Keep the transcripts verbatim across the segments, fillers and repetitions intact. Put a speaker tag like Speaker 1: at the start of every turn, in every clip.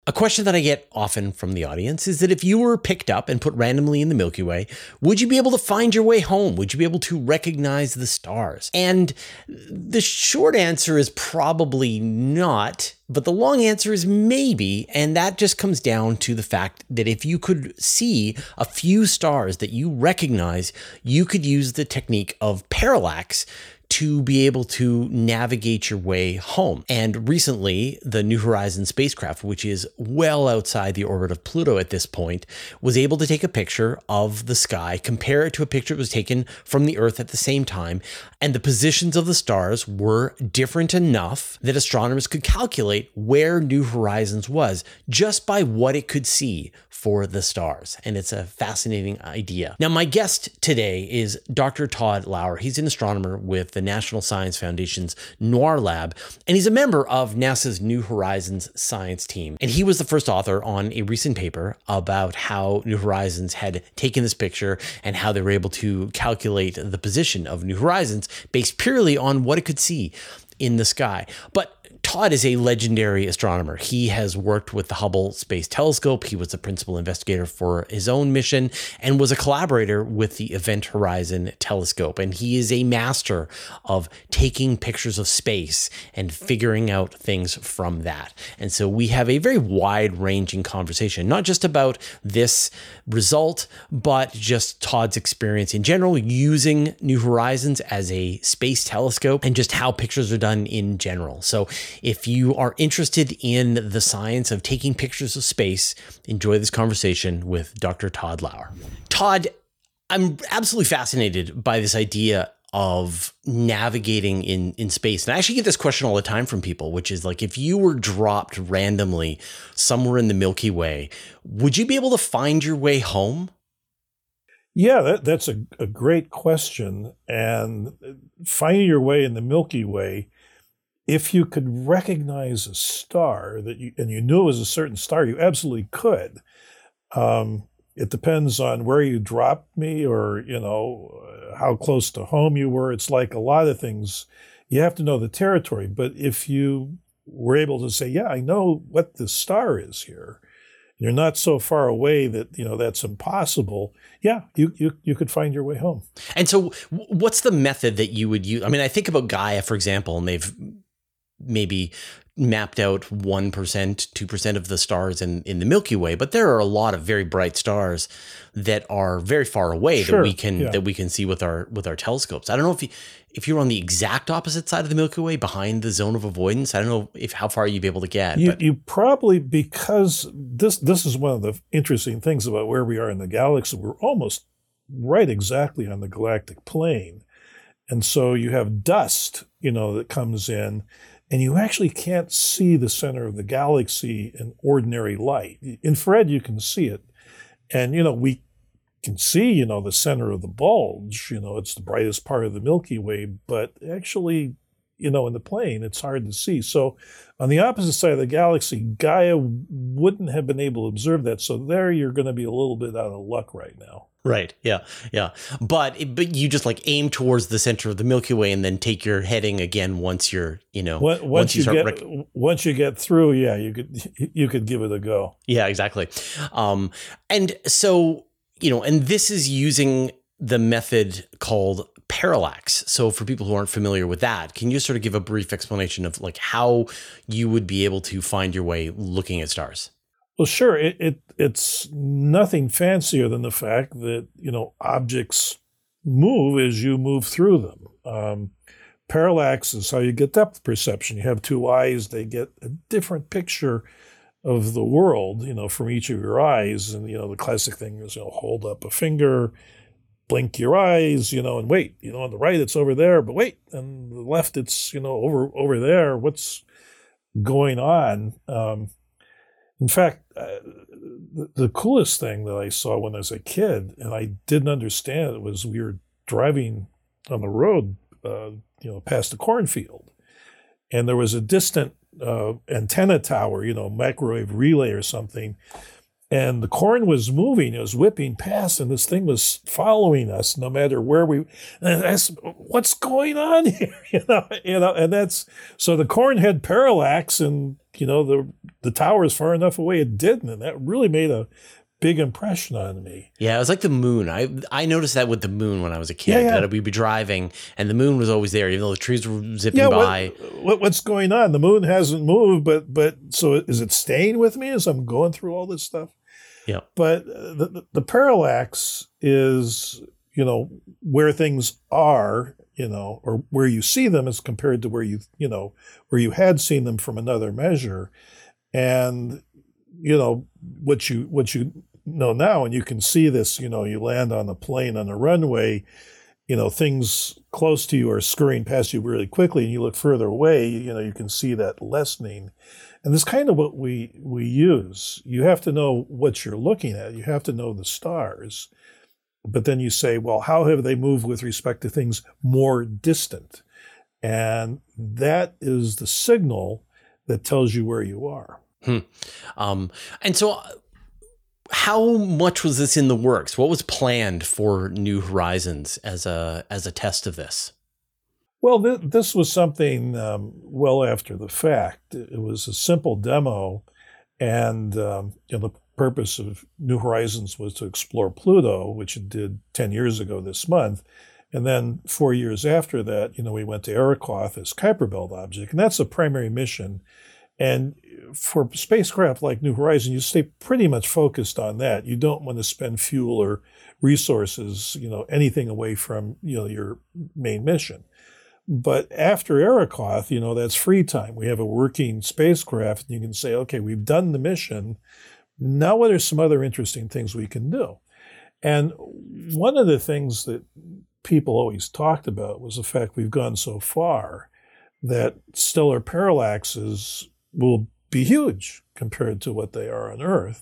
Speaker 1: A question that I get often from the audience is that if you were picked up and put randomly in the Milky Way, would you be able to find your way home? Would you be able to recognize the stars? And the short answer is probably not, but the long answer is maybe. And that just comes down to the fact that if you could see a few stars that you recognize, you could use the technique of parallax to be able to navigate your way home. And recently, the New Horizons spacecraft, which is well outside the orbit of Pluto at this point, was able to take a picture of the sky, compare it to a picture that was taken from the Earth at the same time, and the positions of the stars were different enough that astronomers could calculate where New Horizons was just by what it could see for the stars. And it's a fascinating idea. Now, my guest today is Doctor Todd Lauer. He's an astronomer with the National Science Foundation's NOIR lab, and he's a member of NASA's New Horizons science team. And he was the first author on a recent paper about how New Horizons had taken this picture and how they were able to calculate the position of New Horizons based purely on what it could see in the sky. But Todd is a legendary astronomer. He has worked with the Hubble Space Telescope. He was the principal investigator for his own mission and was a collaborator with the Event Horizon Telescope. And he is a master of taking pictures of space and figuring out things from that. And so we have a very wide-ranging conversation, not just about this result, but just Todd's experience in general using New Horizons as a space telescope and just how pictures are done in general. So if you are interested in the science of taking pictures of space, enjoy this conversation with Doctor Todd Lauer. Todd, I'm absolutely fascinated by this idea of navigating in, in space. And I actually get this question all the time from people, which is like, if you were dropped randomly somewhere in the Milky Way, would you be able to find your way home?
Speaker 2: Yeah, that, that's a, a great question. And finding your way in the Milky Way, if you could recognize a star that you, and you knew it was a certain star, you absolutely could. Um, it depends on where you dropped me or, you know, how close to home you were. It's like a lot of things. You have to know the territory. But if you were able to say, yeah, I know what the star is here, you're not so far away that, you know, that's impossible. Yeah, you, you you could find your way home.
Speaker 1: And so what's the method that you would use? I mean, I think about Gaia, for example, and they've maybe mapped out one percent, two percent of the stars in, in the Milky Way, but there are a lot of very bright stars that are very far away
Speaker 2: sure,
Speaker 1: that we can
Speaker 2: yeah.
Speaker 1: that we can see with our with our telescopes. I don't know if you if you're on the exact opposite side of the Milky Way, behind the zone of avoidance. I don't know if how far you'd be able to get.
Speaker 2: You,
Speaker 1: but.
Speaker 2: you probably, because this this is one of the interesting things about where we are in the galaxy. We're almost right exactly on the galactic plane. And so you have dust, you know, that comes in, and you actually can't see the center of the galaxy in ordinary light. Infrared, you can see it. And, you know, we can see, you know, the center of the bulge, you know, it's the brightest part of the Milky Way, but actually, you know, in the plane, it's hard to see. So on the opposite side of the galaxy, Gaia wouldn't have been able to observe that. So there you're going to be a little bit out of luck right now.
Speaker 1: Right. Yeah. Yeah. But but you just like aim towards the center of the Milky Way and then take your heading again once you're, you know,
Speaker 2: once,
Speaker 1: once you,
Speaker 2: you
Speaker 1: start
Speaker 2: get
Speaker 1: rec-
Speaker 2: once you get through, yeah, you could you could give it a go.
Speaker 1: Yeah, exactly. Um, and so, you know, and this is using the method called parallax. So for people who aren't familiar with that, can you sort of give a brief explanation of like how you would be able to find your way looking at stars?
Speaker 2: Well, sure. It, it it's nothing fancier than the fact that, you know, objects move as you move through them. Um, parallax is how you get depth perception. You have two eyes; they get a different picture of the world, you know, from each of your eyes. And you know, the classic thing is, you know, hold up a finger, blink your eyes, you know, and wait. You know, on the right it's over there, but wait, and the left it's, you know, over over there. What's going on? Um, In fact, uh, the, the coolest thing that I saw when I was a kid, and I didn't understand it, was we were driving on the road, uh, you know, past a cornfield, and there was a distant uh, antenna tower, you know, microwave relay or something, and the corn was moving, it was whipping past, and this thing was following us no matter where we. And I asked, "What's going on here?" You know, you know, and that's so the corn had parallax, and you know, the the tower is far enough away. It didn't, and that really made a big impression on me.
Speaker 1: Yeah, it was like the moon. I I noticed that with the moon when I was a kid.
Speaker 2: Yeah, yeah.
Speaker 1: That we'd be driving, and the moon was always there, even though the trees were zipping
Speaker 2: Yeah,
Speaker 1: by.
Speaker 2: what, what what's going on? The moon hasn't moved, but but so is it staying with me as I'm going through all this stuff?
Speaker 1: Yeah.
Speaker 2: But the the, the parallax is, you know, where things are, you know, or where you see them as compared to where you, you know, where you had seen them from another measure. And, you know, what you what you know now, and you can see this, you know, you land on a plane on a runway, you know, things close to you are scurrying past you really quickly, and you look further away, you know, you can see that lessening. And this is kind of what we we use. You have to know what you're looking at. You have to know the stars. But then you say, well, how have they moved with respect to things more distant? And that is the signal that tells you where you are.
Speaker 1: Hmm. Um, and so how much was this in the works? What was planned for New Horizons as a as a test of this?
Speaker 2: Well, th- this was something um, well after the fact. It was a simple demo, and um, you know, the purpose of New Horizons was to explore Pluto, which it did ten years ago this month. And then four years after that, you know, we went to Arrokoth as Kuiper Belt object, and that's a primary mission. And for spacecraft like New Horizons, you stay pretty much focused on that. You don't want to spend fuel or resources, you know, anything away from, you know, your main mission. But after Arrokoth, you know, that's free time. We have a working spacecraft, and you can say, okay, we've done the mission. Now what are some other interesting things we can do? And one of the things that people always talked about was the fact we've gone so far that stellar parallaxes will be huge compared to what they are on Earth.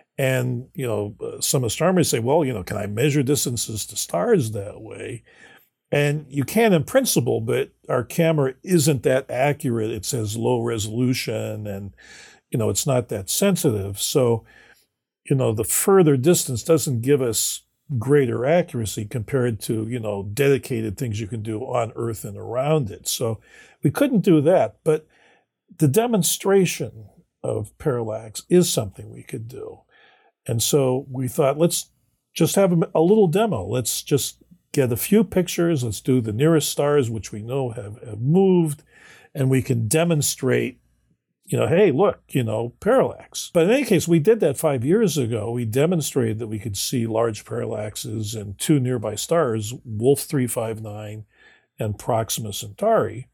Speaker 2: And, you know, some astronomers say, well, you know, can I measure distances to stars that way? And you can in principle, but our camera isn't that accurate. It says low resolution, and, you know, it's not that sensitive. So, you know, the further distance doesn't give us greater accuracy compared to, you know, dedicated things you can do on Earth and around it. So we couldn't do that. But the demonstration of parallax is something we could do. And so we thought, let's just have a, a little demo. Let's just get a few pictures. Let's do the nearest stars, which we know have, have moved, and we can demonstrate, you know, hey, look, you know, parallax. But in any case, we did that five years ago. We demonstrated that we could see large parallaxes in two nearby stars, Wolf three five nine and Proxima Centauri.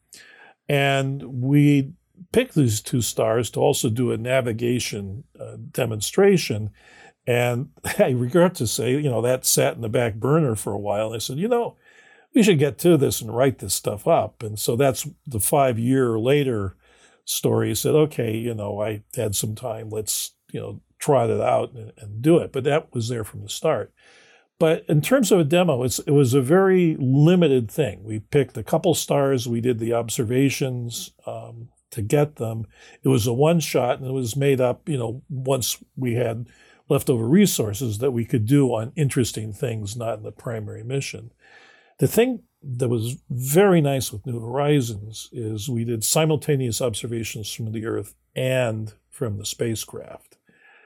Speaker 2: And we picked these two stars to also do a navigation uh, demonstration. And I regret to say, you know, that sat in the back burner for a while. And I said, you know, we should get to this and write this stuff up. And so that's the five year later story. He said, okay, you know, I had some time. Let's, you know, trot it out and, and do it. But that was there from the start. But in terms of a demo, it's, it was a very limited thing. We picked a couple stars. We did the observations um, to get them. It was a one shot, and it was made up, you know, once we had leftover resources that we could do on interesting things, not in the primary mission. The thing that was very nice with New Horizons is we did simultaneous observations from the Earth and from the spacecraft.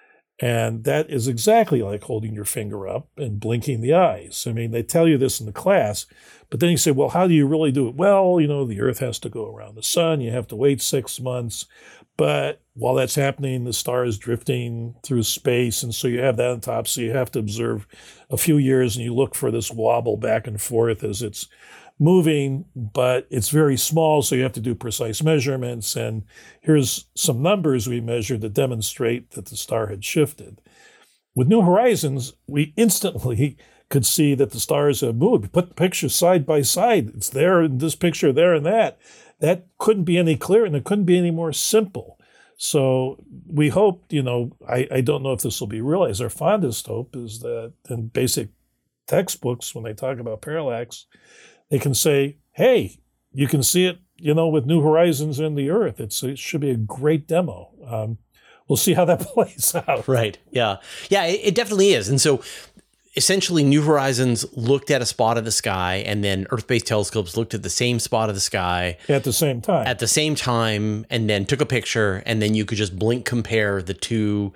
Speaker 2: And that is exactly like holding your finger up and blinking the eyes. I mean, they tell you this in the class, but then you say, well, how do you really do it? Well, you know, the Earth has to go around the sun. You have to wait six months. But while that's happening, the star is drifting through space. And so you have that on top. So you have to observe a few years, and you look for this wobble back and forth as it's moving, but it's very small. So you have to do precise measurements. And here's some numbers we measured to demonstrate that the star had shifted. With New Horizons, we instantly could see that the stars have moved. We put the pictures side by side. It's there in this picture, there and that. That couldn't be any clearer, and it couldn't be any more simple. So we hope, you know, I, I don't know if this will be realized. Our fondest hope is that in basic textbooks, when they talk about parallax, they can say, hey, you can see it, you know, with New Horizons and the Earth. It's, it should be a great demo. Um, we'll see how that plays out.
Speaker 1: Right. Yeah. Yeah, it, it definitely is. And so essentially New Horizons looked at a spot of the sky, and then Earth-based telescopes looked at the same spot of the sky
Speaker 2: at the same time.
Speaker 1: At the same time, and then took a picture, and then you could just blink compare the two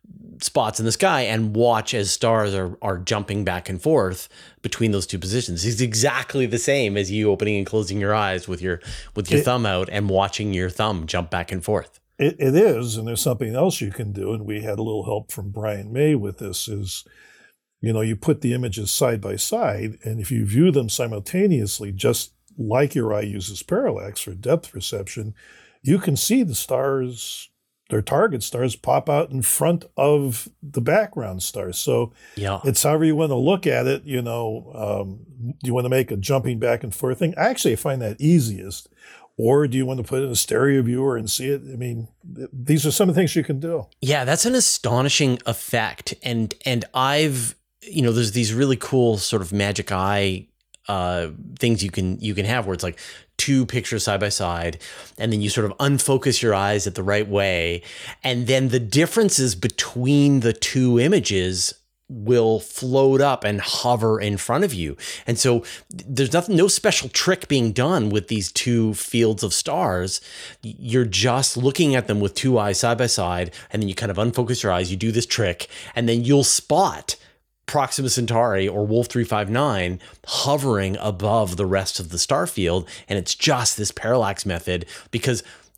Speaker 1: spots in the sky and watch as stars are are jumping back and forth between those two positions. It's exactly the same as you opening and closing your eyes with your with your it, thumb out and watching your thumb jump back and forth.
Speaker 2: It, it is, and there's something else you can do, and we had a little help from Brian May with this, is, you know, you put the images side by side, and if you view them simultaneously, just like your eye uses parallax for depth perception, you can see the stars, their target stars, pop out in front of the background stars. So
Speaker 1: yeah.
Speaker 2: It's however you want to look at it. You know, um, do you want to make a jumping back and forth thing? Actually, I find that easiest. Or do you want to put it in a stereo viewer and see it? I mean, th- these are some of the things you can do.
Speaker 1: Yeah, that's an astonishing effect. And and I've, you know, there's these really cool sort of magic eye uh, things you can you can have where it's like two pictures side by side, and then you sort of unfocus your eyes at the right way, and then the differences between the two images will float up and hover in front of you. And so there's nothing, no special trick being done with these two fields of stars. You're just looking at them with two eyes side by side, and then you kind of unfocus your eyes, you do this trick, and then you'll spot Proxima Centauri or Wolf three five nine hovering above the rest of the star field. And it's just this parallax method, because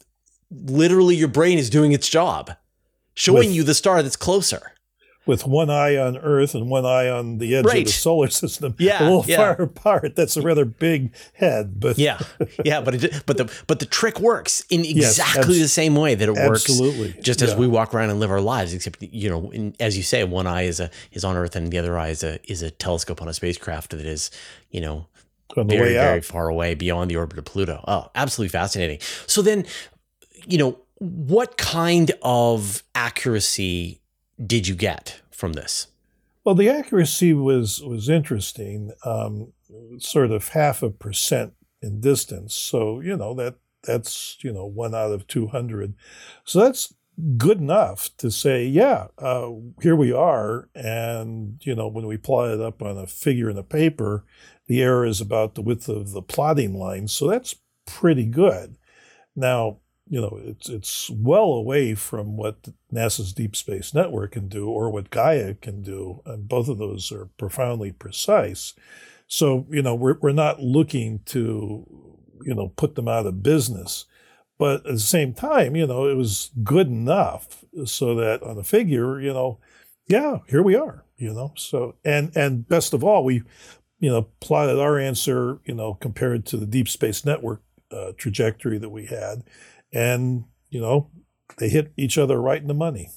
Speaker 1: literally your brain is doing its job, showing with, you the star that's closer.
Speaker 2: With one eye on Earth and one eye on the edge
Speaker 1: right.
Speaker 2: of the solar system,
Speaker 1: yeah,
Speaker 2: a little
Speaker 1: yeah.
Speaker 2: far apart. That's a rather big head, but
Speaker 1: yeah, yeah. But it, but the but the trick works in exactly
Speaker 2: yes,
Speaker 1: the same way that it
Speaker 2: absolutely.
Speaker 1: works. Just
Speaker 2: yeah.
Speaker 1: as we walk around and live our lives, except, you know, in, as you say, one eye is a is on Earth and the other eye is a is a telescope on a spacecraft that is, you know,
Speaker 2: on the
Speaker 1: very
Speaker 2: way out.
Speaker 1: very far away beyond the orbit of Pluto. Oh, absolutely fascinating. So then, you know, what kind of accuracy did you get from this?
Speaker 2: Well, the accuracy was was interesting, um, sort of half a percent in distance. So, you know, that that's, you know, one out of two hundred. So that's good enough to say, yeah, uh, here we are. And, you know, when we plot it up on a figure in a paper, the error is about the width of the plotting line. So that's pretty good. Now, you know, it's it's well away from what NASA's Deep Space Network can do or what Gaia can do, and both of those are profoundly precise. So, you know, we're we're not looking to, you know, put them out of business, but at the same time, you know, it was good enough so that on the figure, you know, yeah, here we are, you know. So and and best of all, we, you know, plotted our answer, you know, compared to the Deep Space Network uh, trajectory that we had. And, you know, they hit each other right in the money.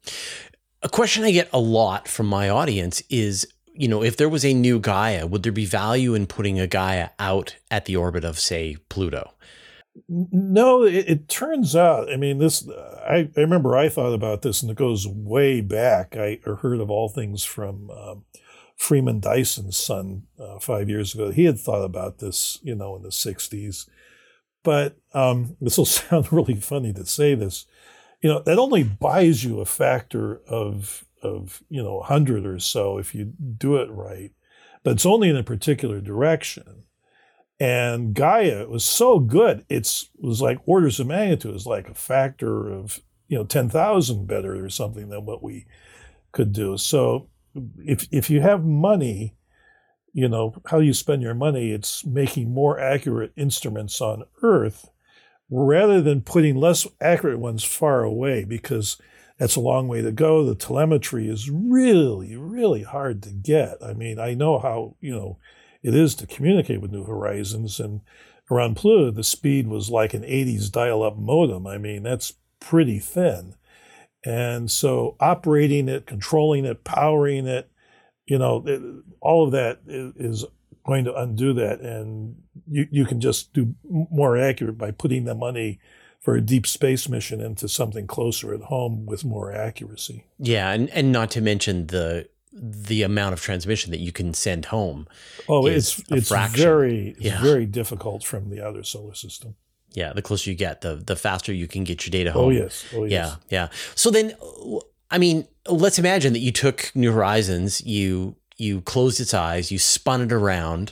Speaker 1: A question I get a lot from my audience is, you know, if there was a new Gaia, would there be value in putting a Gaia out at the orbit of, say, Pluto?
Speaker 2: No, it, it turns out, I mean, this, I, I remember I thought about this, and it goes way back. I heard of all things from um, Freeman Dyson's son uh, five years ago. He had thought about this, you know, in the sixties. But um, this will sound really funny to say this, you know, that only buys you a factor of, of, you know, one hundred or so if you do it right. But it's only in a particular direction. And Gaia was so good, it's, it was like orders of magnitude. It was like a factor of, you know, ten thousand better or something than what we could do. So if if you have money, you know, how you spend your money, it's making more accurate instruments on Earth rather than putting less accurate ones far away, because that's a long way to go. The telemetry is really, really hard to get. I mean, I know how, you know, it is to communicate with New Horizons, and around Pluto, the speed was like an eighties dial-up modem. I mean, that's pretty thin. And so operating it, controlling it, powering it, you know, it, all of that is, is going to undo that. And you, you can just do more accurate by putting the money for a deep space mission into something closer at home with more accuracy.
Speaker 1: Yeah, and, and not to mention the the amount of transmission that you can send home.
Speaker 2: Oh, it's it's
Speaker 1: fraction.
Speaker 2: very it's
Speaker 1: yeah.
Speaker 2: very difficult from the outer solar system.
Speaker 1: Yeah, the closer you get, the the faster you can get your data home.
Speaker 2: Oh yes, oh yes.
Speaker 1: Yeah, yeah. So then, I mean, let's imagine that you took New Horizons, you you closed its eyes, you spun it around,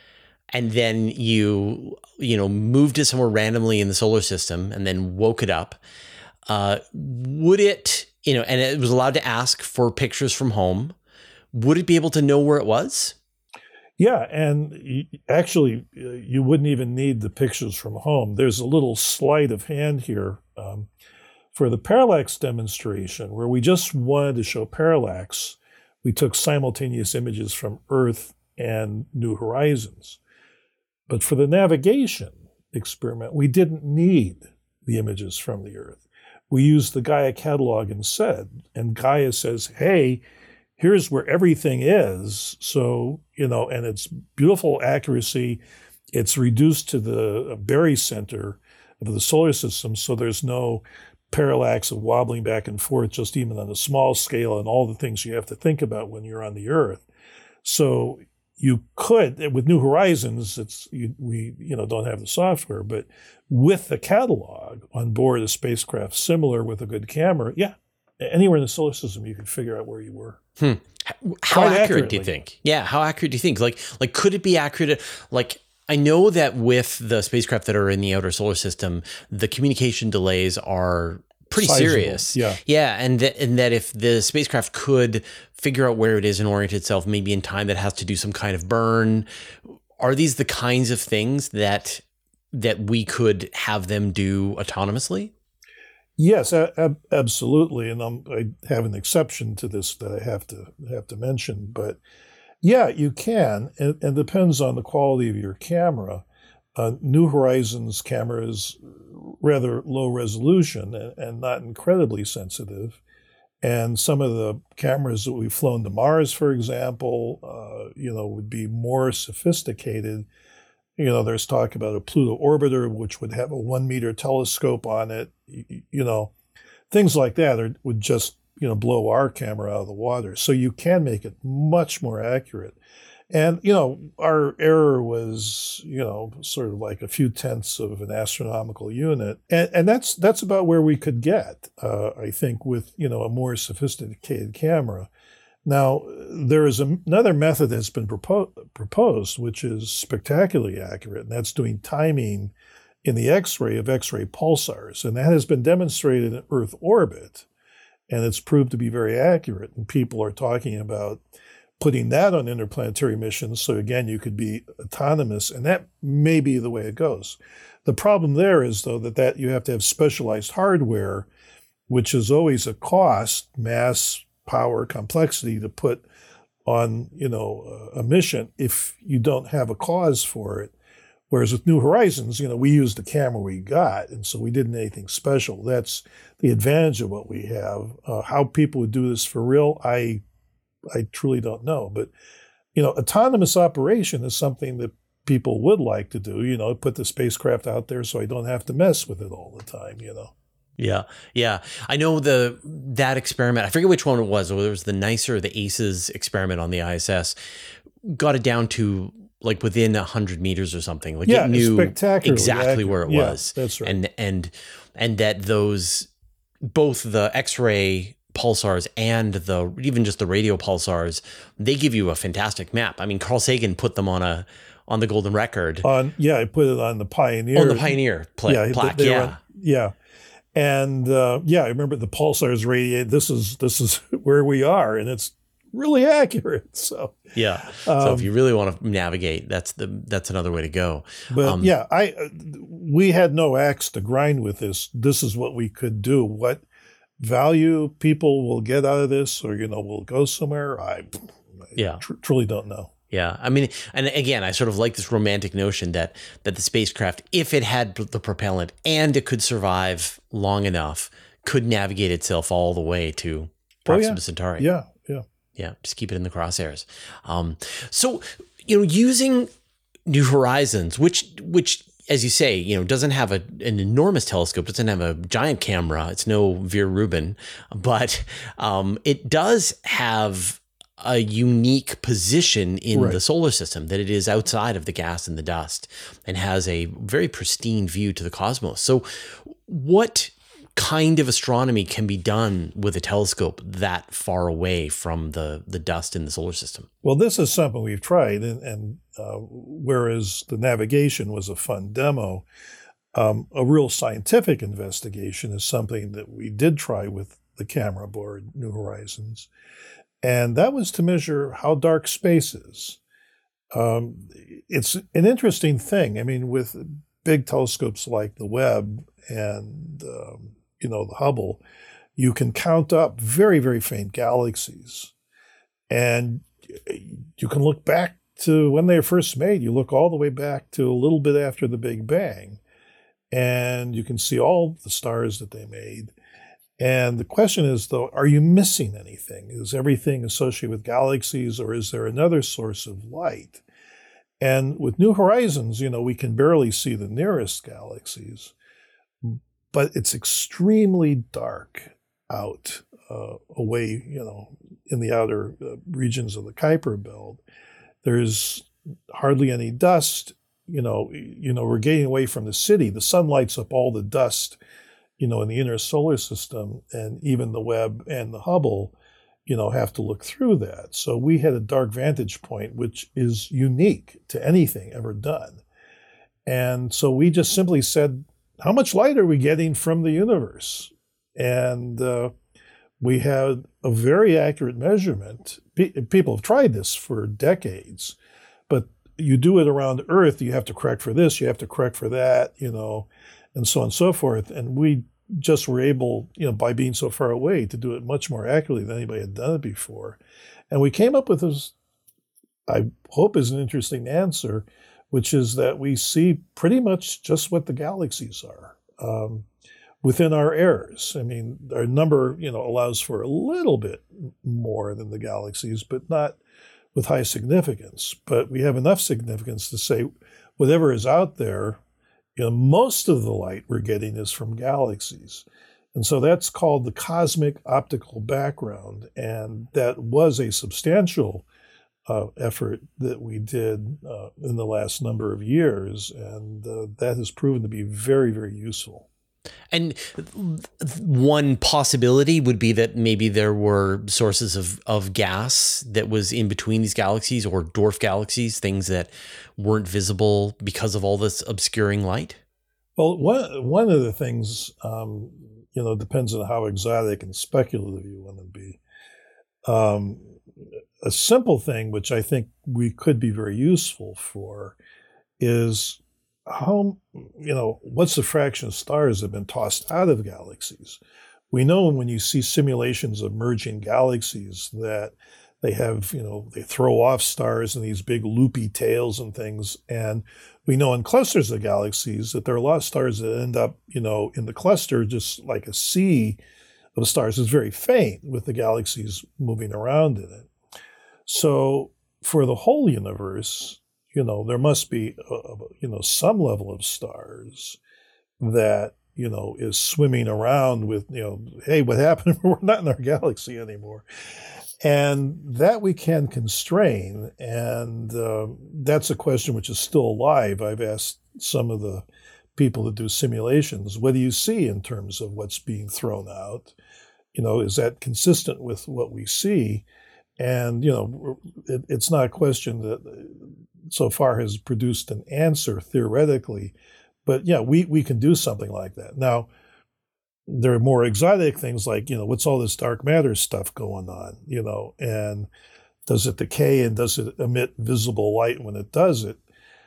Speaker 1: and then you, you know, moved it somewhere randomly in the solar system and then woke it up, uh, would it, you know, and it was allowed to ask for pictures from home, would it be able to know where it was?
Speaker 2: Yeah, and actually, you wouldn't even need the pictures from home. There's a little sleight of hand here um, for the parallax demonstration, where we just wanted to show parallax. We took simultaneous images from Earth and New Horizons. But for the navigation experiment, we didn't need the images from the Earth. We used the Gaia catalog instead, and Gaia says, hey, here's where everything is. So, you know, and it's beautiful accuracy. It's reduced to the barycenter of the solar system. So there's no parallax of wobbling back and forth, just even on a small scale, and all the things you have to think about when you're on the Earth. So you could, with New Horizons, it's you, we you know don't have the software, but with the catalog on board a spacecraft similar with a good camera, yeah, anywhere in the solar system you could figure out where you were.
Speaker 1: Hmm. How
Speaker 2: Quite
Speaker 1: accurate
Speaker 2: accurately.
Speaker 1: do you think? Yeah, how accurate do you think? Like, like could it be accurate? Like, I know that with the spacecraft that are in the outer solar system, the communication delays are pretty
Speaker 2: Sizable,
Speaker 1: serious.
Speaker 2: yeah.
Speaker 1: Yeah. And that, and that if the spacecraft could figure out where it is and orient itself, maybe in time that has to do some kind of burn, are these the kinds of things that, that we could have them do autonomously?
Speaker 2: Yes, a- absolutely. And I'm, I have an exception to this that I have to have to mention. But yeah, you can. It, it depends on the quality of your camera. Uh, New Horizons camera is rather low resolution and, and not incredibly sensitive. And some of the cameras that we've flown to Mars, for example, uh, you know, would be more sophisticated. You know, there's talk about a Pluto orbiter, which would have a one meter telescope on it. You, you know, things like that are, would just, you know, blow our camera out of the water. So you can make it much more accurate. And, you know, our error was, you know, sort of like a few tenths of an astronomical unit. And, and that's that's about where we could get, uh, I think, with, you know, a more sophisticated camera. Now, there is another method that's been propo- proposed, which is spectacularly accurate, and that's doing timing in the X-ray of X-ray pulsars. And that has been demonstrated in Earth orbit, and it's proved to be very accurate. And people are talking about putting that on interplanetary missions. So again, you could be autonomous, and that may be the way it goes. The problem there is, though, that, that you have to have specialized hardware, which is always a cost, mass, power, complexity to put on, you know, a mission if you don't have a cause for it. Whereas with New Horizons, you know, we used the camera we got, and so we didn't anything special. That's the advantage of what we have. Uh, how people would do this for real, I, I truly don't know. But, you know, autonomous operation is something that people would like to do. You know, put the spacecraft out there so I don't have to mess with it all the time. You know.
Speaker 1: Yeah, yeah. I know the that experiment, I forget which one it was, whether it was the NICER or the ACES experiment on the I S S, got it down to like within one hundred meters or something. Like
Speaker 2: yeah,
Speaker 1: it knew
Speaker 2: exactly
Speaker 1: accurate. where it
Speaker 2: yeah,
Speaker 1: was.
Speaker 2: That's right.
Speaker 1: And, and, and that those, both the X-ray pulsars and the even just the radio pulsars, they give you a fantastic map. I mean, Carl Sagan put them on a on the Golden Record.
Speaker 2: On yeah, I put it on the Pioneer.
Speaker 1: On the Pioneer pla-
Speaker 2: yeah,
Speaker 1: plaque.
Speaker 2: They, they
Speaker 1: yeah.
Speaker 2: were, yeah. And uh, yeah, I remember the pulsars radiate. This is this is where we are, and it's really accurate. So
Speaker 1: yeah.
Speaker 2: Um,
Speaker 1: so if you really want to navigate, that's the that's another way to go.
Speaker 2: But
Speaker 1: um,
Speaker 2: yeah, I uh, we had no axe to grind with this. This is what we could do. What value people will get out of this, or you know, will go somewhere, I, I
Speaker 1: yeah.
Speaker 2: tr- truly don't know.
Speaker 1: Yeah, I mean, and again, I sort of like this romantic notion that that the spacecraft, if it had the propellant and it could survive long enough, could navigate itself all the way to Proxima
Speaker 2: oh, yeah.
Speaker 1: Centauri.
Speaker 2: Yeah, yeah,
Speaker 1: yeah. Just keep it in the crosshairs. Um, so, you know, using New Horizons, which which as you say, you know, doesn't have a, an enormous telescope, doesn't have a giant camera. It's no Vera Rubin, but um, it does have a unique position in
Speaker 2: right.
Speaker 1: the solar system, that it is outside of the gas and the dust and has a very pristine view to the cosmos. So what kind of astronomy can be done with a telescope that far away from the, the dust in the solar system?
Speaker 2: Well, this is something we've tried, and, and uh, whereas the navigation was a fun demo, um, a real scientific investigation is something that we did try with the camera board, New Horizons, and that was to measure how dark space is. Um, it's an interesting thing. I mean, with big telescopes like the Webb and um, you know, the Hubble, you can count up very, very faint galaxies. And you can look back to when they were first made. You look all the way back to a little bit after the Big Bang, and you can see all the stars that they made. And the question is, though, are you missing anything? Is everything associated with galaxies, or is there another source of light? And with New Horizons, you know, we can barely see the nearest galaxies, but it's extremely dark out uh, away, you know, in the outer uh, regions of the Kuiper Belt. There's hardly any dust. You know, you know, we're getting away from the city. The sun lights up all the dust, you know, in the inner solar system, and even the Webb and the Hubble, you know, have to look through that. So we had a dark vantage point, which is unique to anything ever done. And so we just simply said, how much light are we getting from the universe? And uh, we had a very accurate measurement. Pe- people have tried this for decades, but you do it around Earth, you have to correct for this, you have to correct for that, you know, and so on and so forth. And we just were able, you know, by being so far away, to do it much more accurately than anybody had done it before. And we came up with this, I hope is an interesting answer, which is that we see pretty much just what the galaxies are um, within our errors. I mean, our number, you know, allows for a little bit more than the galaxies, but not with high significance. But we have enough significance to say whatever is out there, you know, most of the light we're getting is from galaxies. And so that's called the cosmic optical background. And that was a substantial Uh, effort that we did uh, in the last number of years, and uh, that has proven to be very, very useful.
Speaker 1: And one possibility would be that maybe there were sources of, of gas that was in between these galaxies, or dwarf galaxies, things that weren't visible because of all this obscuring light?
Speaker 2: Well, one, one of the things, um, you know, depends on how exotic and speculative you want to be. Um, A simple thing, which I think we could be very useful for, is how, you know, what's the fraction of stars that have been tossed out of galaxies? We know when you see simulations of merging galaxies that they have, you know, they throw off stars in these big loopy tails and things. And we know in clusters of galaxies that there are a lot of stars that end up, you know, in the cluster just like a sea of stars. It's very faint with the galaxies moving around in it. So for the whole universe, you know, there must be, uh, you know, some level of stars that, you know, is swimming around with, you know, hey, what happened? We're not in our galaxy anymore. And that we can constrain. And uh, that's a question which is still alive. I've asked some of the people that do simulations, what do you see in terms of what's being thrown out? You know, is that consistent with what we see? And, you know, it, it's not a question that so far has produced an answer theoretically, but yeah, we, we can do something like that. Now, there are more exotic things like, you know, what's all this dark matter stuff going on, you know, and does it decay and does it emit visible light when it does it?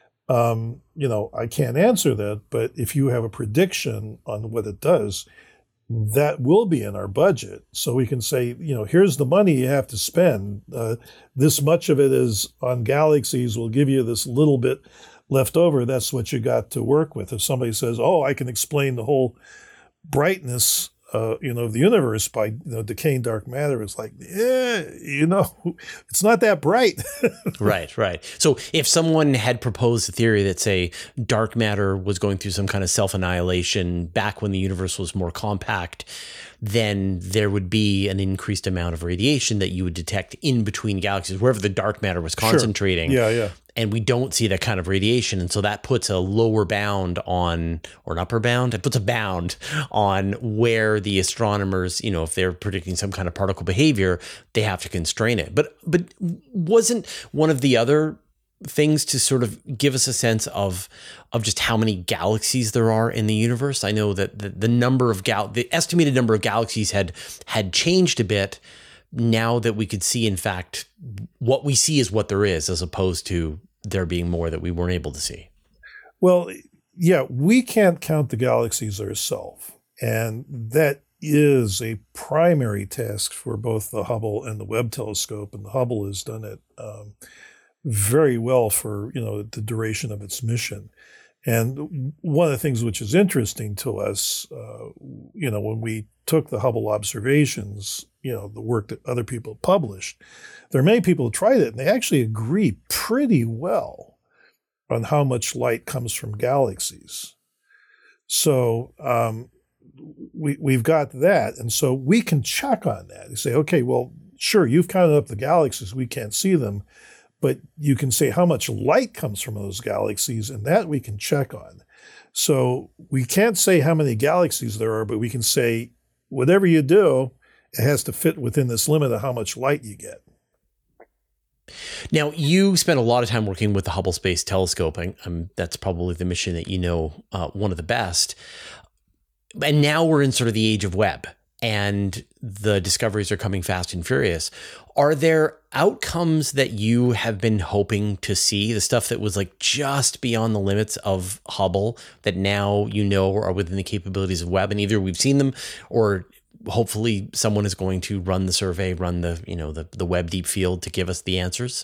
Speaker 2: Um, you know, I can't answer that, but if you have a prediction on what it does, that will be in our budget. So we can say, you know, here's the money you have to spend. Uh, this much of it is on galaxies. We'll give you this little bit left over. That's what you got to work with. If somebody says, oh, I can explain the whole brightness, uh, you know, of the universe by, you know, decaying dark matter, it's like, yeah, you know, it's not that bright.
Speaker 1: Right, right. So if someone had proposed a theory that, say, dark matter was going through some kind of self-annihilation back when the universe was more compact, then there would be an increased amount of radiation that you would detect in between galaxies, wherever the dark matter was concentrating.
Speaker 2: Sure. Yeah, yeah.
Speaker 1: and we don't see that kind of radiation. And so that puts a lower bound on, or an upper bound, it puts a bound on where the astronomers, you know, if they're predicting some kind of particle behavior, they have to constrain it. But, but wasn't one of the other things to sort of give us a sense of of just how many galaxies there are in the universe? I know that the, the number of gal the estimated number of galaxies had had changed a bit now that we could see, in fact, what we see is what there is, as opposed to there being more that we weren't able to see.
Speaker 2: Well, yeah, we can't count the galaxies ourselves, and that is a primary task for both the Hubble and the Webb telescope, and the Hubble has done it um, very well for, you know, the duration of its mission. And one of the things which is interesting to us, uh, you know, when we took the Hubble observations, you know, the work that other people published, there are many people who tried it, and they actually agree pretty well on how much light comes from galaxies. So um, we, we've got that. And so we can check on that. You say, okay, well, sure, you've counted up the galaxies. We can't see them. But you can say how much light comes from those galaxies, and that we can check on. So we can't say how many galaxies there are, but we can say whatever you do, it has to fit within this limit of how much light you get.
Speaker 1: Now, you spent a lot of time working with the Hubble Space Telescope, and um, that's probably the mission that you know uh, one of the best. And now we're in sort of the age of Webb, and the discoveries are coming fast and furious. Are there outcomes that you have been hoping to see, the stuff that was like just beyond the limits of Hubble that now you know are within the capabilities of Webb, and either we've seen them or hopefully someone is going to run the survey, run the, you know, the, the Webb Deep Field to give us the answers?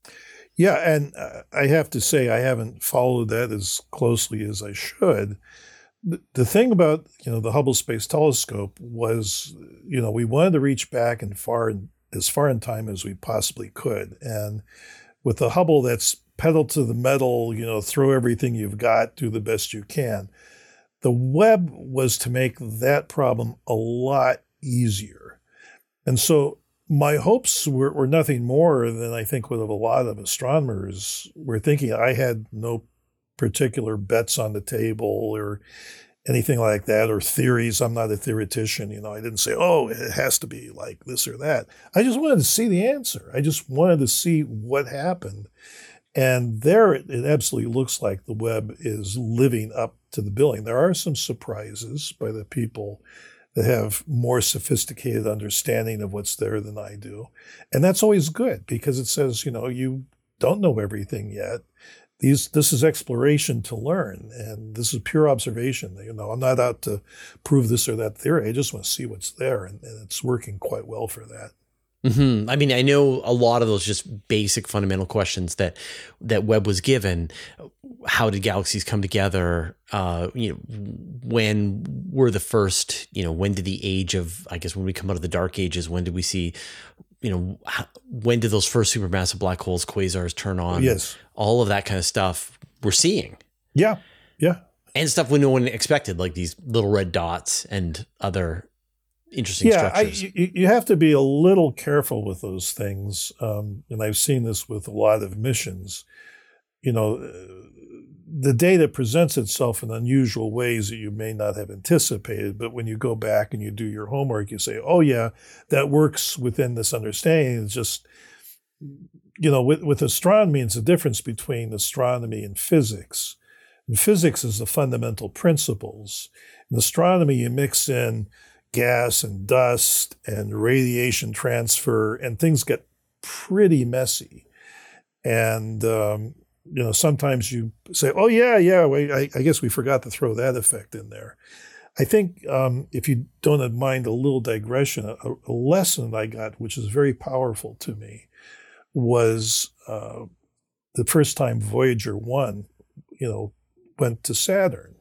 Speaker 2: Yeah, and uh, I have to say I haven't followed that as closely as I should. The, the thing about, you know, the Hubble Space Telescope was, you know, we wanted to reach back and far as far in time as we possibly could. And with the Hubble, that's pedal to the metal, you know, throw everything you've got, do the best you can. The Webb was to make that problem a lot easier. And so my hopes were, were nothing more than I think what a lot of astronomers were thinking. I had no particular bets on the table or anything like that, or theories. I'm not a theoretician. You know, I didn't say, oh, it has to be like this or that. I just wanted to see the answer. I just wanted to see what happened. And there it, it absolutely looks like the Webb is living up to the billing. There are some surprises by the people that have more sophisticated understanding of what's there than I do. And that's always good because it says, you know, you don't know everything yet. These, this is exploration to learn, and this is pure observation. You know, I'm not out to prove this or that theory. I just want to see what's there, and, and it's working quite well for that.
Speaker 1: Mm-hmm. I mean, I know a lot of those just basic fundamental questions that that Webb was given. How did galaxies come together? Uh, you know, when were the first? You know, when did the age of? I guess when we come out of the dark ages, when did we see? You know, when did those first supermassive black holes, quasars, turn on?
Speaker 2: Yes.
Speaker 1: All of that kind of stuff we're seeing.
Speaker 2: Yeah, yeah.
Speaker 1: And stuff we no one expected, like these little red dots and other interesting
Speaker 2: yeah,
Speaker 1: structures.
Speaker 2: Yeah, you, you have to be a little careful with those things. Um, and I've seen this with a lot of missions. You know, the data presents itself in unusual ways that you may not have anticipated. But when you go back and you do your homework, you say, oh, yeah, that works within this understanding. It's just, you know, with, with astronomy, it's a difference between astronomy and physics. And physics is the fundamental principles. In astronomy, you mix in gas and dust and radiation transfer, and things get pretty messy. And, um, you know, sometimes you say, oh, yeah, yeah, wait, I, I guess we forgot to throw that effect in there. I think um, if you don't mind a little digression, a, a lesson I got, which is very powerful to me, was uh, the first time Voyager one, you know, went to Saturn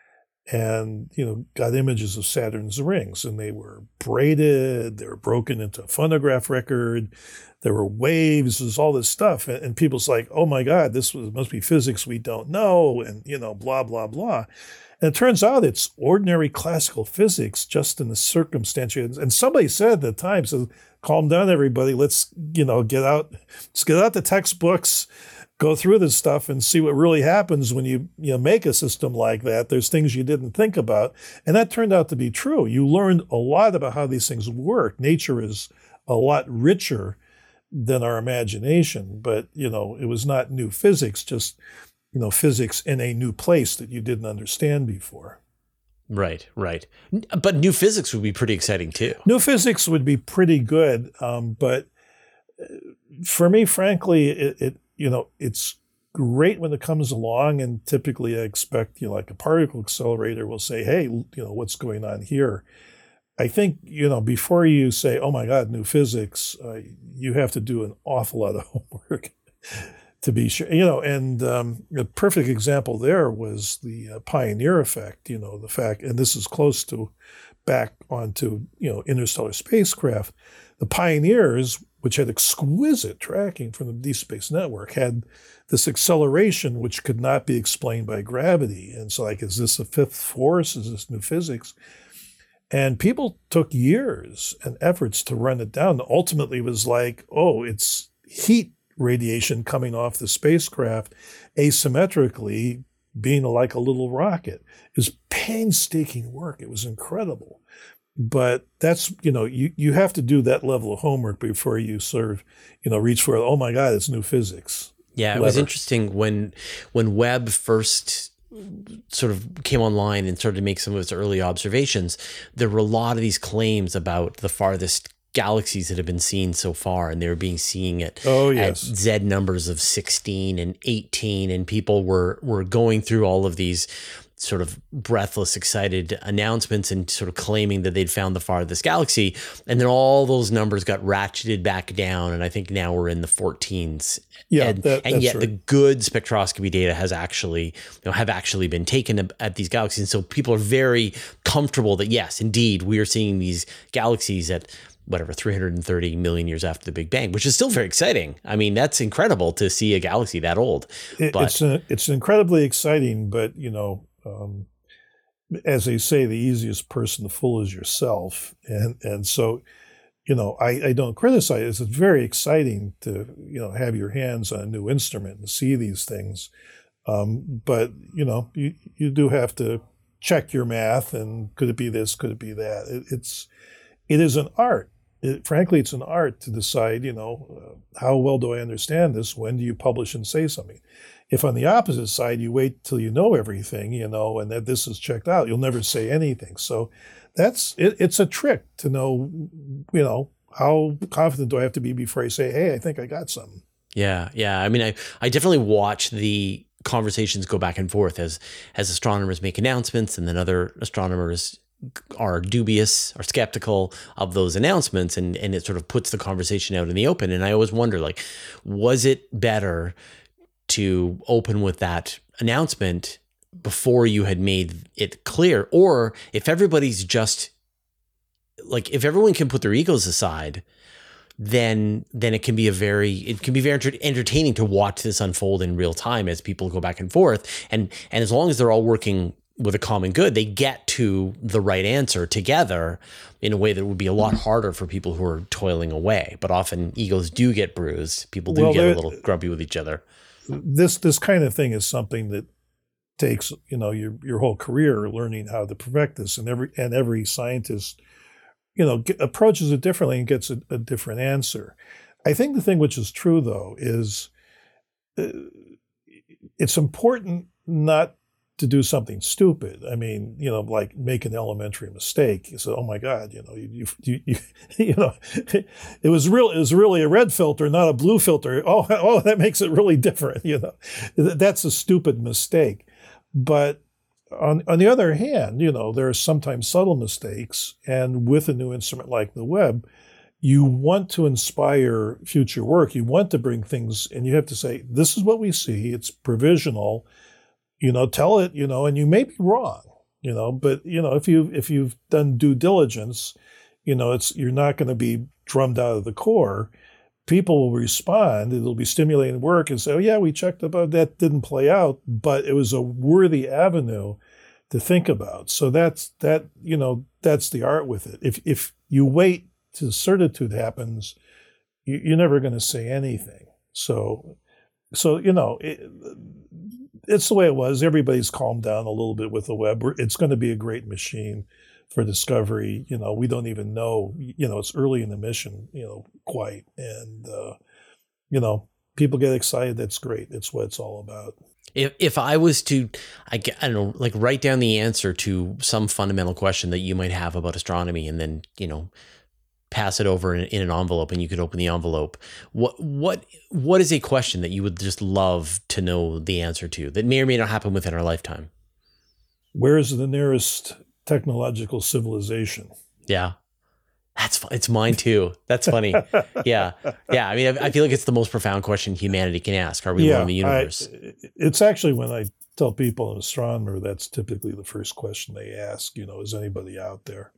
Speaker 2: and, you know, got images of Saturn's rings, and they were braided, they were broken into a phonograph record, there were waves, there's all this stuff. And, and people's like, oh my God, this was, must be physics we don't know, and, you know, blah, blah, blah. And it turns out it's ordinary classical physics, just in the circumstance. And somebody said at the time, so calm down, everybody. Let's, you know, get out, let's get out the textbooks go through this stuff and see what really happens when you you know make a system like that. There's things you didn't think about, and that turned out to be true. You learned a lot about how these things work. Nature is a lot richer than our imagination, but you know it was not new physics, just you know physics in a new place that you didn't understand before.
Speaker 1: Right, right. But new physics would be pretty exciting too.
Speaker 2: New physics would be pretty good, um, but for me, frankly, it, it you know, it's great when it comes along, and typically I expect, you know, like a particle accelerator will say, hey, you know, what's going on here? I think, you know, before you say, oh my God, new physics, uh, you have to do an awful lot of homework to be sure, you know, and um, a perfect example there was the uh, pioneer effect, you know, the fact, and this is close to back onto, you know, interstellar spacecraft. The pioneers, which had exquisite tracking from the Deep Space Network, had this acceleration which could not be explained by gravity. And so, like, is this a fifth force? Is this new physics? And people took years and efforts to run it down. Ultimately, it was like, oh, it's heat radiation coming off the spacecraft asymmetrically, being like a little rocket. It was painstaking work. It was incredible. But that's, you know, you, you have to do that level of homework before you sort of, you know, reach for, oh my God, it's new physics.
Speaker 1: Yeah, it
Speaker 2: Lever.
Speaker 1: was interesting when when Webb first sort of came online and started to make some of its early observations. There were a lot of these claims about the farthest galaxies that have been seen so far, and they were being seen at,
Speaker 2: oh, yes.
Speaker 1: at Z numbers of sixteen and eighteen, and people were were going through all of these sort of breathless, excited announcements and sort of claiming that they'd found the farthest galaxy. And then all those numbers got ratcheted back down. And I think now we're in the fourteens.
Speaker 2: Yeah,
Speaker 1: and,
Speaker 2: that,
Speaker 1: and yet
Speaker 2: right.
Speaker 1: the good spectroscopy data has actually, you know, have actually been taken at these galaxies. And so people are very comfortable that, yes, indeed, we are seeing these galaxies at whatever, three hundred thirty million years after the Big Bang, which is still very exciting. I mean, that's incredible to see a galaxy that old.
Speaker 2: It,
Speaker 1: but,
Speaker 2: it's, a, it's incredibly exciting, but, you know, Um, as they say, the easiest person to fool is yourself. And and so, you know, I, I don't criticize it. It's very exciting to, you know, have your hands on a new instrument and see these things. Um, but, you know, you, you do have to check your math and could it be this, could it be that? It, it's, it is an art. It, frankly, it's an art to decide, you know, uh, how well do I understand this? When do you publish and say something? If on the opposite side, you wait till you know everything, you know, and that this is checked out, you'll never say anything. So that's, it, it's a trick to know, you know, how confident do I have to be before I say, hey, I think I got something.
Speaker 1: Yeah. Yeah. I mean, I, I definitely watch the conversations go back and forth as, as astronomers make announcements, and then other astronomers are dubious or skeptical of those announcements, and, and it sort of puts the conversation out in the open. And I always wonder, like, was it better to open with that announcement before you had made it clear? Or if everybody's just like, if everyone can put their egos aside, then then it can be a very it can be very entertaining to watch this unfold in real time as people go back and forth. And and as long as they're all working with a common good, they get to the right answer together in a way that would be a lot harder for people who are toiling away. But often egos do get bruised. People do
Speaker 2: well,
Speaker 1: get a little grumpy with each other.
Speaker 2: This this kind of thing is something that takes, you know, your your whole career learning how to perfect this, and every and every scientist, you know, get, approaches it differently and gets a, a different answer. I think the thing which is true though is uh, it's important not to do something stupid. I mean, you know, like make an elementary mistake. You say, "Oh my God, you know, you you you, you know, it was real. It was really a red filter, not a blue filter. Oh, oh, that makes it really different. You know, that's a stupid mistake." But on on the other hand, you know, there are sometimes subtle mistakes, and with a new instrument like the Webb, you want to inspire future work. You want to bring things, and you have to say, "This is what we see. It's provisional." You know, tell it, you know, and you may be wrong, you know, but, you know, if you, if you've done due diligence, you know, it's, you're not going to be drummed out of the core. People will respond. It'll be stimulating work and say, oh yeah, we checked about that, didn't play out, but it was a worthy avenue to think about. So that's, that, you know, that's the art with it. If, if you wait till certitude happens, you, you're never going to say anything. So so, you know, it, it's the way it was. Everybody's calmed down a little bit with the web. It's going to be a great machine for discovery. You know, we don't even know, you know, it's early in the mission, you know, quite. And, uh, you know, people get excited. That's great. That's what it's all about.
Speaker 1: If if I was to, I, I don't know, like write down the answer to some fundamental question that you might have about astronomy, and then, you know, pass it over in, in an envelope, and you could open the envelope. What what what is a question that you would just love to know the answer to that may or may not happen within our lifetime?
Speaker 2: Where is the nearest technological civilization?
Speaker 1: Yeah. That's fun. It's mine too. That's funny. Yeah. Yeah. I mean, I, I feel like it's the most profound question humanity can ask. Are we
Speaker 2: yeah,
Speaker 1: alone in the universe?
Speaker 2: I, it's actually when I tell people an astronomer, that's typically the first question they ask, you know, is anybody out there?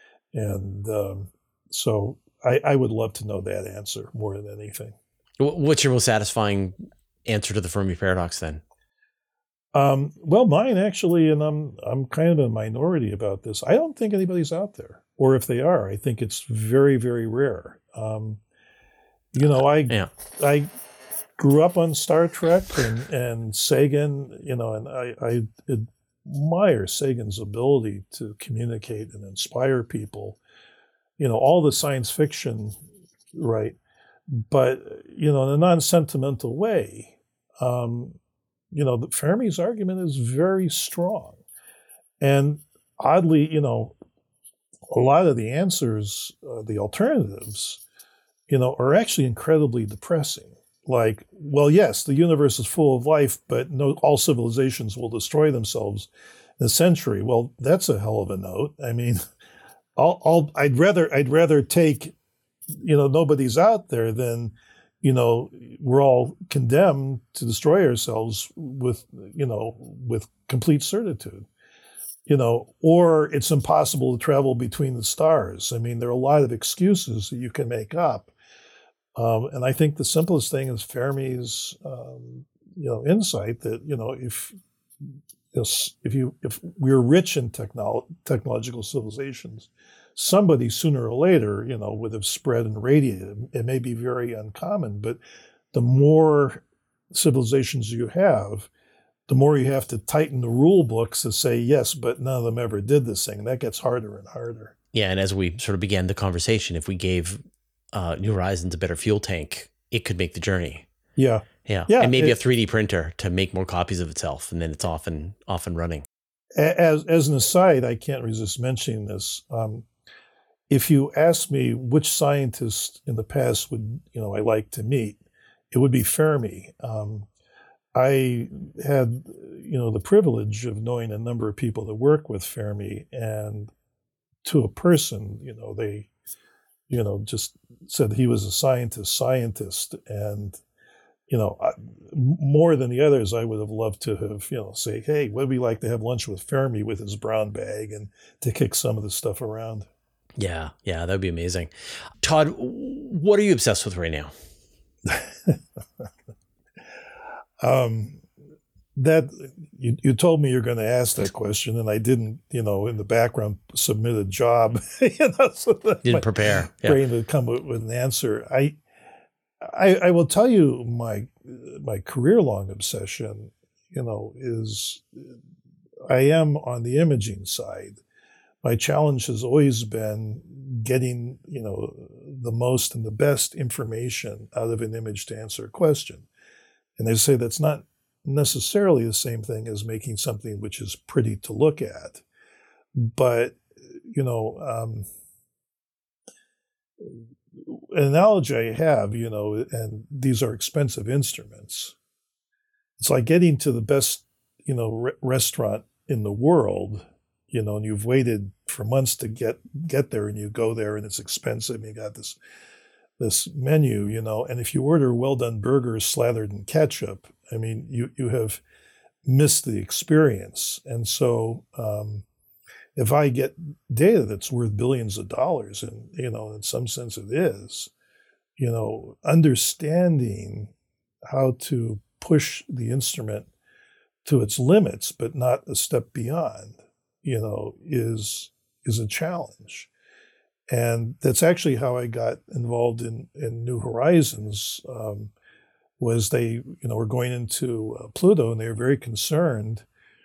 Speaker 2: And um, so I, I would love to know that answer more than anything.
Speaker 1: What's your most satisfying answer to the Fermi paradox then?
Speaker 2: Um, well, mine actually, and I'm I'm kind of a minority about this. I don't think anybody's out there, or if they are, I think it's very, very rare. Um, you know, I
Speaker 1: yeah.
Speaker 2: I grew up on Star Trek and, and Sagan, you know, and I, I admire Sagan's ability to communicate and inspire people. You know, all the science fiction, right? But you know, in a non-sentimental way. Um, You know, the Fermi's argument is very strong. And oddly, you know, a lot of the answers, uh, the alternatives, you know, are actually incredibly depressing. Like, well, yes, the universe is full of life, but no, all civilizations will destroy themselves in a century. Well, that's a hell of a note. I mean, I'll, I'll, I'd rather, I'd rather take, you know, nobody's out there than, you know, we're all condemned to destroy ourselves with, you know, with complete certitude, you know, or it's impossible to travel between the stars. I mean, there are a lot of excuses that you can make up. Um, and I think the simplest thing is Fermi's, um, you know, insight that, you know, if, if you, if we're rich in technolo- technological civilizations, somebody sooner or later, you know, would have spread and radiated. It may be very uncommon, but the more civilizations you have, the more you have to tighten the rule books to say, yes, but none of them ever did this thing. And that gets harder and harder.
Speaker 1: Yeah. And as we sort of began the conversation, if we gave uh, New Horizons a better fuel tank, it could make the journey.
Speaker 2: Yeah.
Speaker 1: Yeah.
Speaker 2: yeah
Speaker 1: and maybe
Speaker 2: it,
Speaker 1: a three D printer to make more copies of itself. And then it's off and, off and running.
Speaker 2: As, as an aside, I can't resist mentioning this. Um, If you ask me which scientist in the past would, you know, I like to meet, it would be Fermi. Um, I had, you know, the privilege of knowing a number of people that work with Fermi, and to a person, you know, they, you know, just said he was a scientist, scientist, and, you know, I, more than the others, I would have loved to have, you know, say, hey, what would we like to have lunch with Fermi with his brown bag and to kick some of the stuff around.
Speaker 1: Yeah, yeah, that'd be amazing. Todd, what are you obsessed with right now?
Speaker 2: um, that you, you told me you're going to ask that question, and I didn't, you know, in the background submit a job, you know, so that
Speaker 1: didn't
Speaker 2: my
Speaker 1: prepare. Yeah.
Speaker 2: brain to come with, with an answer. I, I, I will tell you my my career long obsession, you know, is I am on the imaging side. My challenge has always been getting, you know, the most and the best information out of an image to answer a question. And they say that's not necessarily the same thing as making something which is pretty to look at. But, you know, um, an analogy I have, you know, and these are expensive instruments. It's like getting to the best, you know, re- restaurant in the world, you know, and you've waited for months to get get there, and you go there and it's expensive, and you got this this menu, you know, and if you order well-done burgers slathered in ketchup, I mean, you you have missed the experience. And so um, if I get data that's worth billions of dollars, and, you know, in some sense it is, you know, understanding how to push the instrument to its limits, but not a step beyond, you know, is is a challenge. And that's actually how I got involved in, in New Horizons. Um, was they, you know, were going into uh, Pluto, and they were very concerned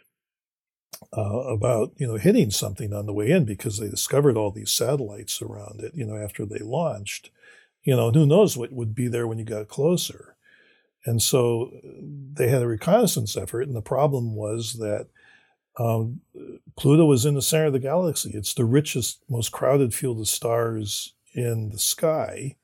Speaker 2: uh, about, you know, hitting something on the way in, because they discovered all these satellites around it, you know, after they launched, you know, and who knows what would be there when you got closer. And so they had a reconnaissance effort, and the problem was that um, Pluto was in the center of the galaxy. It's the richest, most crowded field of stars in the sky.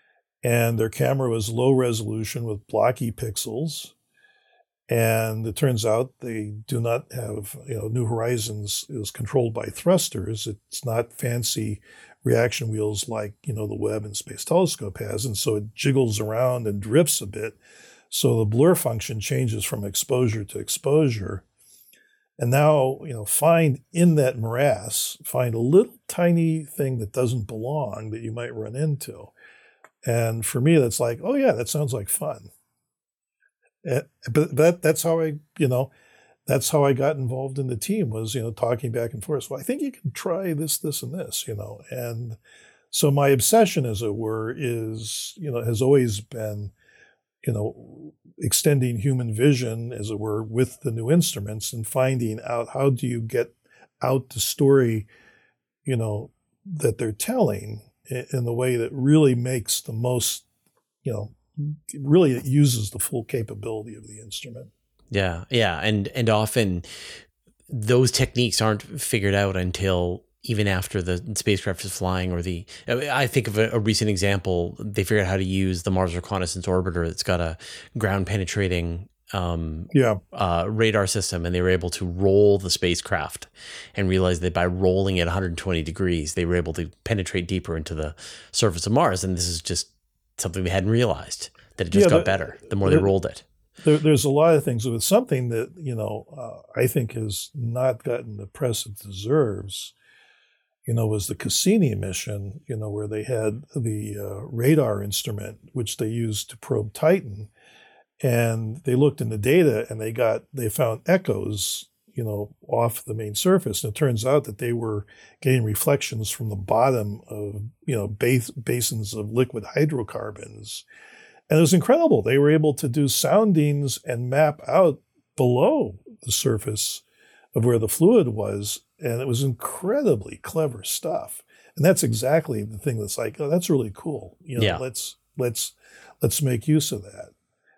Speaker 2: And their camera was low resolution with blocky pixels. And it turns out they do not have, you know, New Horizons is controlled by thrusters. It's not fancy reaction wheels like, you know, the Webb and Space Telescope has. And so it jiggles around and drifts a bit. So the blur function changes from exposure to exposure. And now, you know, find in that morass, find a little tiny thing that doesn't belong that you might run into. And for me, that's like, oh yeah, that sounds like fun. Uh, but that that's how I, you know, that's how I got involved in the team, was, you know, talking back and forth. Well, I think you can try this, this, and this, you know. And so my obsession, as it were, is, you know, has always been, you know, extending human vision, as it were, with the new instruments, and finding out how do you get out the story, you know, that they're telling in the way that really makes the most, you know, really it uses the full capability of the instrument.
Speaker 1: Yeah, yeah, and and often those techniques aren't figured out until even after the spacecraft is flying, or the, I think of a, a recent example, they figured out how to use the Mars Reconnaissance Orbiter that's got a ground penetrating um,
Speaker 2: yeah.
Speaker 1: uh, radar system, and they were able to roll the spacecraft and realized that by rolling it one hundred twenty degrees, they were able to penetrate deeper into the surface of Mars. And this is just something they hadn't realized, that it just
Speaker 2: yeah,
Speaker 1: got
Speaker 2: the,
Speaker 1: better the more
Speaker 2: the,
Speaker 1: they rolled it.
Speaker 2: There, there's a lot of things with something that, you know, uh, I think has not gotten the press it deserves, you know, was the Cassini mission, you know, where they had the uh, radar instrument, which they used to probe Titan. And they looked in the data and they got, they found echoes, you know, off the main surface. And it turns out that they were getting reflections from the bottom of, you know, bas- basins of liquid hydrocarbons. And it was incredible. They were able to do soundings and map out below the surface of where the fluid was. And it was incredibly clever stuff. And that's exactly the thing that's like, oh, that's really cool. You know,
Speaker 1: yeah.
Speaker 2: let's, let's, let's make use of that.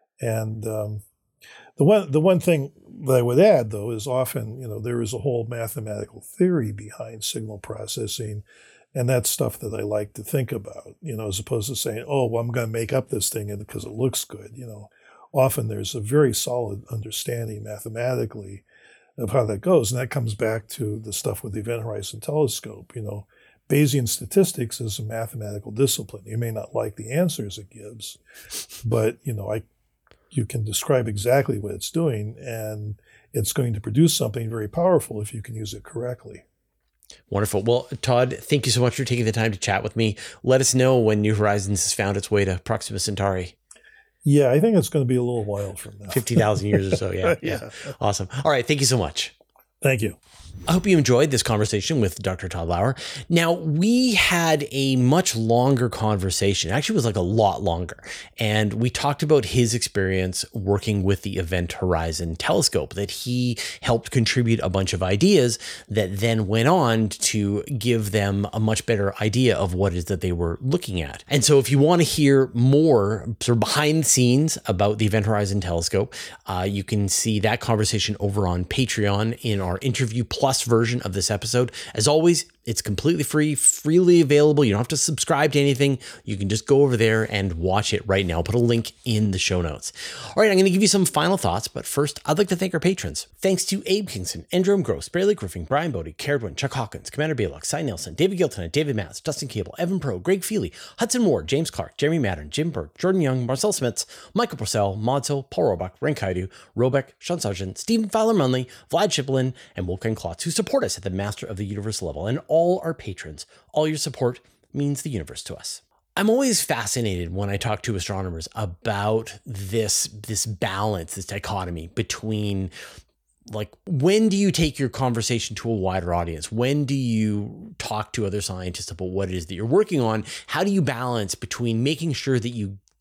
Speaker 2: And um, the one the one thing that I would add, though, is often, you know, there is a whole mathematical theory behind signal processing, and that's stuff that I like to think about, you know, as opposed to saying, oh, well, I'm going to make up this thing because it looks good. You know, often there's a very solid understanding mathematically of how that goes, and that comes back to the stuff with the Event Horizon Telescope. You know, Bayesian statistics is a mathematical discipline. You may not like the answers it gives, but, you know, I you can describe exactly what it's doing, and it's going to produce something very powerful if you can use it correctly.
Speaker 1: Wonderful. Well, Todd, thank you so much for taking the time to chat with me. Let us know when New Horizons has found its way to Proxima Centauri.
Speaker 2: Yeah, I think it's going to be a little while from now.
Speaker 1: fifty thousand years or so, yeah, yeah. Yeah. Awesome. All right, thank you so much.
Speaker 2: Thank you.
Speaker 1: I hope you enjoyed this conversation with Doctor Todd Lauer. Now, we had a much longer conversation. Actually, it was like a lot longer. And we talked about his experience working with the Event Horizon Telescope, that he helped contribute a bunch of ideas that then went on to give them a much better idea of what it is that they were looking at. And so if you want to hear more sort of behind the scenes about the Event Horizon Telescope, uh, you can see that conversation over on Patreon in our interview plus version of this episode. As always, it's completely free, freely available. You don't have to subscribe to anything. You can just go over there and watch it right now. I'll put a link in the show notes. All right, I'm going to give you some final thoughts, but first, I'd like to thank our patrons. Thanks to Abe Kingston, Andrew Gross, Barely Griffin, Brian Bodie, Caradwin, Chuck Hawkins, Commander Balok, Cy Nelson, David Gilton, David Matz, Dustin Cable, Evan Pro, Greg Feely, Hudson Ward, James Clark, Jeremy Madden, Jim Burke, Jordan Young, Marcel Smits, Michael Purcell, Modzo, Paul Roebuck, Renkaidu, Robeck, Sean Sargent, Stephen Fowler Munley, Vlad Chiplin, and Wolfgang Klotz, who support us at the Master of the Universe level, and all our patrons. All your support means the universe to us. I'm always fascinated when I talk to astronomers about this, this balance, this dichotomy between, like, when do you take your conversation to a wider audience? When do you talk to other scientists about what it is that you're working on? How do you balance between making sure that you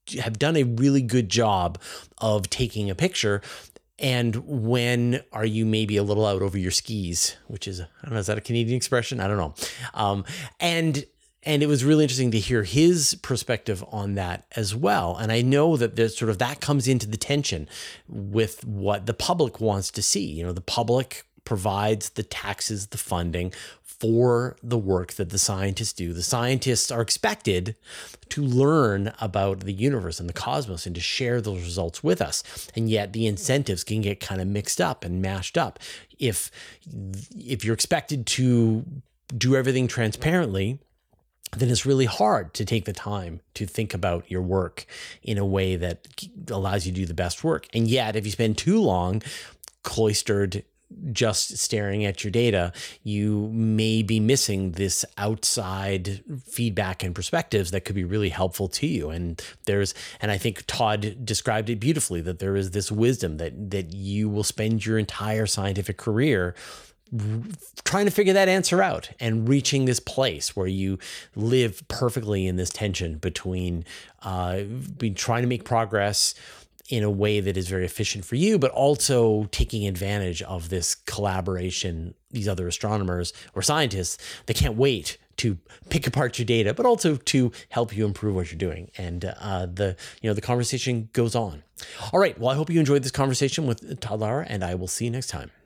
Speaker 1: have done a really good job of taking a picture. And when are you maybe a little out over your skis, which is, I don't know, is that a Canadian expression? I don't know. Um, and And it was really interesting to hear his perspective on that as well. And I know that there's sort of that comes into the tension with what the public wants to see. You know, the public provides the taxes, the funding for the work that the scientists do. The scientists are expected to learn about the universe and the cosmos and to share those results with us. And yet the incentives can get kind of mixed up and mashed up. If, if you're expected to do everything transparently, then it's really hard to take the time to think about your work in a way that allows you to do the best work. And yet, if you spend too long cloistered just staring at your data, you may be missing this outside feedback and perspectives that could be really helpful to you. And there's, and I think Todd described it beautifully, that there is this wisdom that that you will spend your entire scientific career trying to figure that answer out and reaching this place where you live perfectly in this tension between uh, being, trying to make progress in a way that is very efficient for you, but also taking advantage of this collaboration, these other astronomers or scientists that can't wait to pick apart your data, but also to help you improve what you're doing. And uh, the you know the conversation goes on. All right. Well, I hope you enjoyed this conversation with Todd Lauer, and I will see you next time.